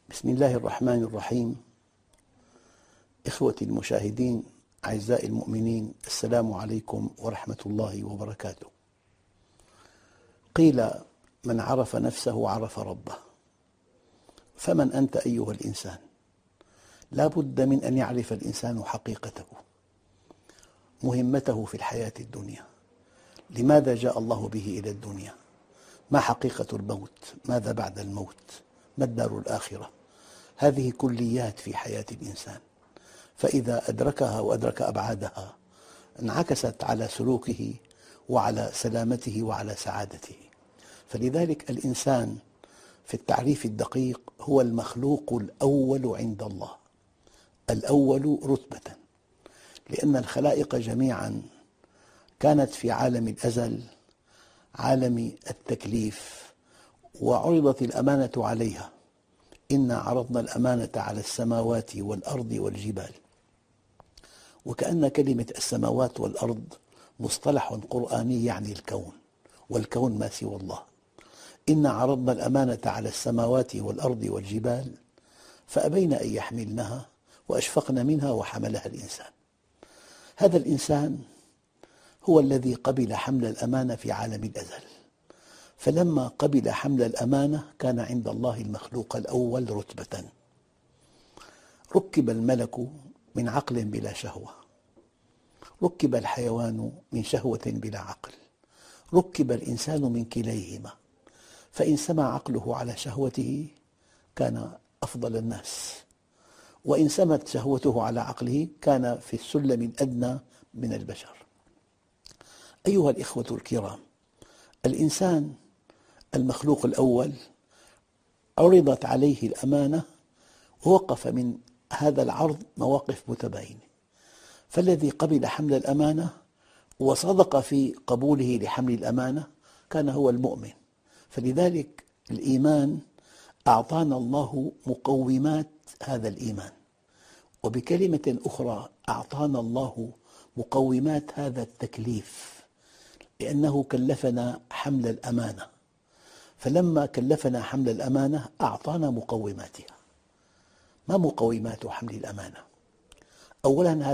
بسم الله الرحمن الرحيم. إخوتي المشاهدين أعزائي المؤمنين، السلام عليكم ورحمة الله وبركاته. قيل: من عرف نفسه عرف ربه. فمن أنت أيها الإنسان؟ لا بد من أن يعرف الإنسان حقيقته، مهمته في الحياة الدنيا، لماذا جاء الله به إلى الدنيا، ما حقيقة الموت، ماذا بعد الموت، ما الدار الآخرة. هذه كليات في حياة الإنسان، فإذا أدركها وأدرك أبعادها انعكست على سلوكه وعلى سلامته وعلى سعادته. فلذلك الإنسان في التعريف الدقيق هو المخلوق الأول عند الله، الأول رتبة، لأن الخلائق جميعا كانت في عالم الأزل، عالم التكليف، وعرضت الأمانة عليها. إنا عرضنا الأمانة على السماوات والأرض والجبال، وكأن كلمة السماوات والأرض مصطلح قرآني يعني الكون، والكون ما سوى الله. إنا عرضنا الأمانة على السماوات والأرض والجبال فأبين أن يحملنها وأشفقن منها وحملها الإنسان. هذا الإنسان هو الذي قبل حمل الأمانة في عالم الأزل، فلما قبل حمل الأمانة كان عند الله المخلوق الأول رتبة. ركب الملك من عقل بلا شهوة، ركب الحيوان من شهوة بلا عقل، ركب الإنسان من كليهما، فإن سمع عقله على شهوته كان أفضل الناس، وإن سمت شهوته على عقله كان في السلم الأدنى من البشر. أيها الإخوة الكرام، الإنسان المخلوق الأول عرضت عليه الأمانة ووقف من هذا العرض مواقف متباينة، فالذي قبل حمل الأمانة وصدق في قبوله لحمل الأمانة كان هو المؤمن. فلذلك الإيمان أعطانا الله مقومات هذا الإيمان، وبكلمة أخرى أعطانا الله مقومات هذا التكليف، لأنه كلفنا حمل الأمانة، فلما كلفنا حمل الأمانة أعطانا مقوماتها. ما مقومات حمل الأمانة؟ أولا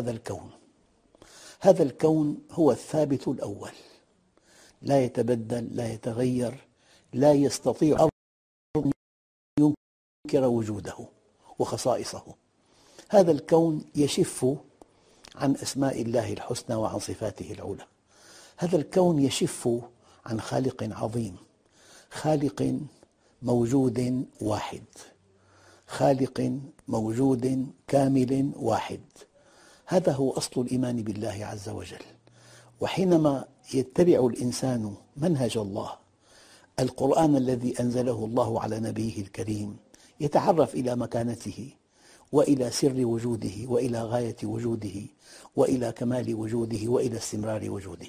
هذا الكون هو الثابت الأول، لا يتبدل، لا يتغير، لا يستطيع أن ينكر وجوده وخصائصه. هذا الكون يشف عن أسماء الله الحسنى وعن صفاته العلى. هذا الكون يشف عن خالق عظيم، خالق موجود واحد، خالق موجود كامل واحد. هذا هو أصل الإيمان بالله عز وجل. وحينما يتبع الإنسان منهج الله، القرآن الذي أنزله الله على نبيه الكريم، يتعرف إلى مكانته وإلى سر وجوده وإلى غاية وجوده وإلى كمال وجوده وإلى استمرار وجوده.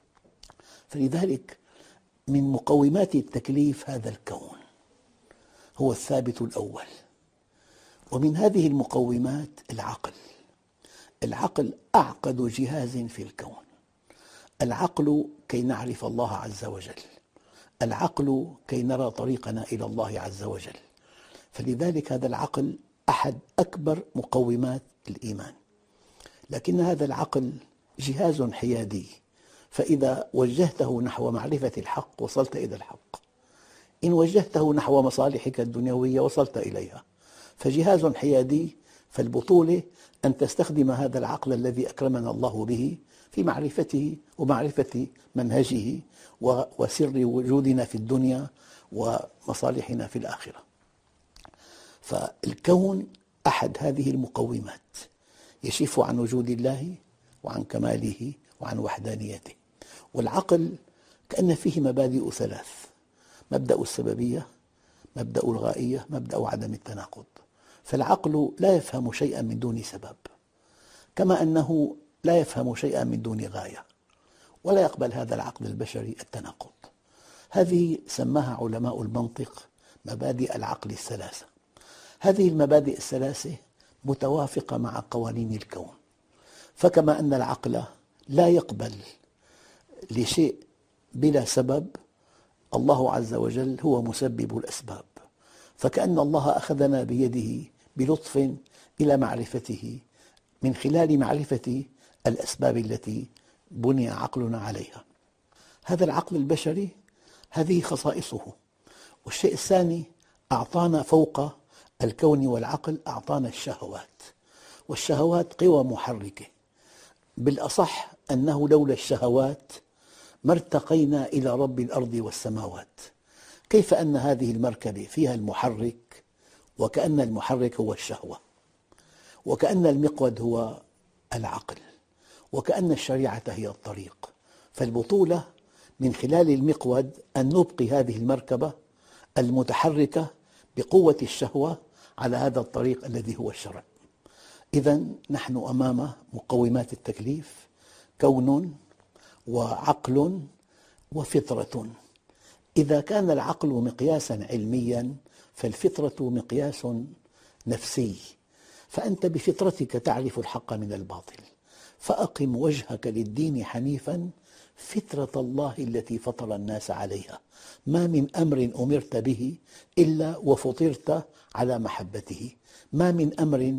فلذلك من مقومات التكليف هذا الكون هو الثابت الأول. ومن هذه المقومات العقل أعقد جهاز في الكون. العقل كي نعرف الله عز وجل، العقل كي نرى طريقنا إلى الله عز وجل. فلذلك هذا العقل أحد أكبر مقومات الإيمان. لكن هذا العقل جهاز حيادي، فإذا وجهته نحو معرفة الحق وصلت إلى الحق، إن وجهته نحو مصالحك الدنيوية وصلت إليها. فجهاز حيادي، فالبطولة أن تستخدم هذا العقل الذي أكرمنا الله به في معرفته ومعرفة منهجه وسر وجودنا في الدنيا ومصالحنا في الآخرة. فالكون أحد هذه المقومات، يشف عن وجود الله وعن كماله وعن وحدانيته. والعقل كأن فيه مبادئ ثلاث: مبدأ السببية، مبدأ الغائية، مبدأ عدم التناقض. فالعقل لا يفهم شيئا من دون سبب، كما أنه لا يفهم شيئا من دون غاية، ولا يقبل هذا العقل البشري التناقض. هذه سماها علماء المنطق مبادئ العقل الثلاثة. هذه المبادئ الثلاثة متوافقة مع قوانين الكون. فكما أن العقل لا يقبل لشيء بلا سبب، الله عز وجل هو مسبب الأسباب، فكأن الله أخذنا بيده بلطف إلى معرفته من خلال معرفة الأسباب التي بني عقلنا عليها. هذا العقل البشري هذه خصائصه. والشيء الثاني، أعطانا فوق الكون والعقل أعطانا الشهوات، والشهوات قوى محركة. بالأصح أنه لولا الشهوات ما ارتقينا إلى رب الأرض والسماوات. كيف أن هذه المركبة فيها المحرك، وكأن المحرك هو الشهوة، وكأن المقود هو العقل، وكأن الشريعة هي الطريق. فالبطولة من خلال المقود أن نبقي هذه المركبة المتحركة بقوة الشهوة على هذا الطريق الذي هو الشرع. إذا نحن أمام مقومات التكليف: كون وعقل وفطرة. إذا كان العقل مقياسا علميا فالفطرة مقياس نفسي، فأنت بفطرتك تعرف الحق من الباطل. فأقم وجهك للدين حنيفا فطرة الله التي فطر الناس عليها، ما من أمر أمرت به إلا وفطرت على محبته، ما من أمر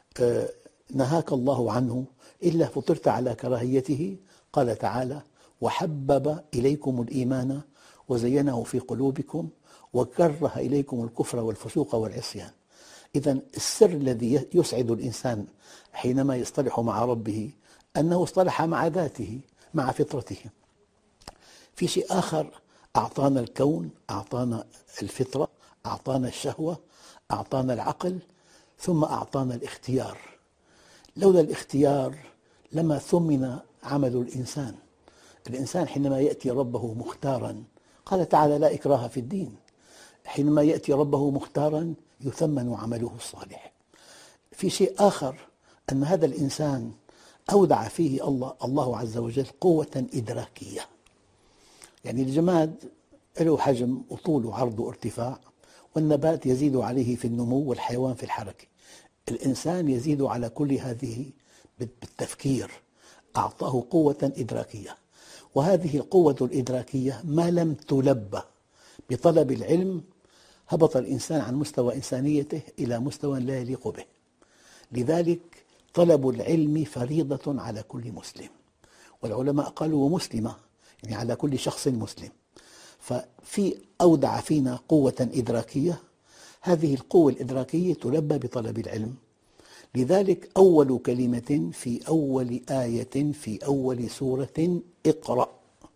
نهاك الله عنه إلا فطرت على كراهيته. قال تعالى: وحبب إليكم الإيمان وزينه في قلوبكم وكره إليكم الكفر والفسوق والعصيان. إذا السر الذي يسعد الإنسان حينما يصطلح مع ربه أنه اصطلح مع ذاته، مع فطرته. في شيء آخر: أعطانا الكون، أعطانا الفطرة، أعطانا الشهوة، أعطانا العقل، ثم أعطانا الاختيار. لولا الاختيار لما ثمن عمل الإنسان. الإنسان حينما يأتي ربه مختارا، قال تعالى: لا إكراه في الدين. حينما يأتي ربه مختارا يثمن عمله الصالح. في شيء آخر، أن هذا الإنسان أودع فيه الله عز وجل قوة إدراكية. يعني الجماد له حجم وطول وعرض وارتفاع، والنبات يزيد عليه في النمو والحيوان في الحركة. الإنسان يزيد على كل هذه بالتفكير. أعطاه قوة إدراكية، وهذه القوة الإدراكية ما لم تلبى بطلب العلم هبط الإنسان عن مستوى إنسانيته إلى مستوى لا يليق به. لذلك طلب العلم فريضة على كل مسلم، والعلماء قالوا مسلمة، يعني على كل شخص مسلم. ففي أودع فينا قوة إدراكية، هذه القوة الإدراكية تلبى بطلب العلم. لذلك أول كلمة في أول آية في أول سورة: اقرأ.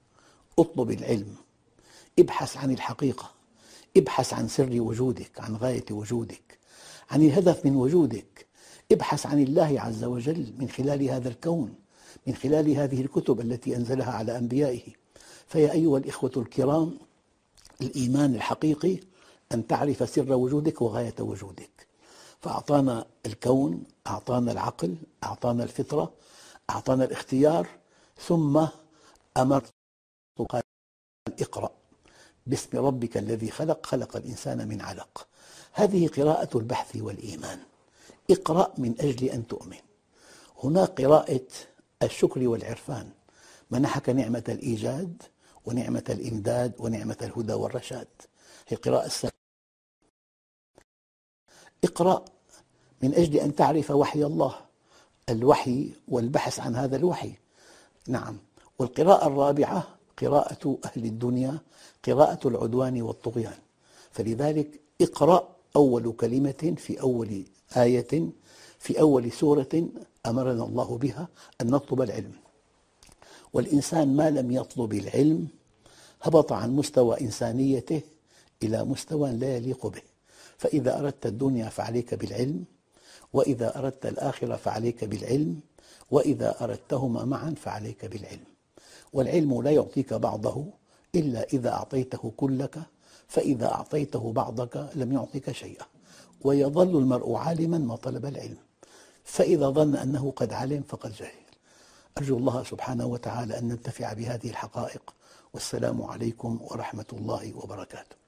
اطلب العلم، ابحث عن الحقيقة، ابحث عن سر وجودك، عن غاية وجودك، عن الهدف من وجودك. ابحث عن الله عز وجل من خلال هذا الكون، من خلال هذه الكتب التي أنزلها على أنبيائه. فيا أيها الإخوة الكرام، الإيمان الحقيقي أن تعرف سر وجودك وغاية وجودك. فأعطانا الكون، أعطانا العقل، أعطانا الفطرة، أعطانا الاختيار، ثم أمر قال: اقرأ باسم ربك الذي خلق، خلق الإنسان من علق. هذه قراءة البحث والإيمان. اقرأ من أجل أن تؤمن. هناك قراءة الشكر والعرفان: منحك نعمة الإيجاد ونعمة الإمداد ونعمة الهدى والرشاد، هي قراءة السلام. اقرأ من أجل أن تعرف وحي الله، الوحي والبحث عن هذا الوحي. نعم. والقراءة الرابعة قراءة أهل الدنيا، قراءة العدوان والطغيان. فلذلك اقرأ أول كلمة في أول آية في أول سورة أمرنا الله بها أن نطلب العلم. والإنسان ما لم يطلب العلم هبط عن مستوى إنسانيته إلى مستوى لا يليق به. فإذا أردت الدنيا فعليك بالعلم، وإذا أردت الآخرة فعليك بالعلم، وإذا أردتهما معا فعليك بالعلم. والعلم لا يعطيك بعضه إلا إذا أعطيته كلك، فإذا أعطيته بعضك لم يعطيك شيئا. ويظل المرء عالما ما طلب العلم، فإذا ظن أنه قد علم فقد جهل. أرجو الله سبحانه وتعالى أن ننتفع بهذه الحقائق. والسلام عليكم ورحمة الله وبركاته.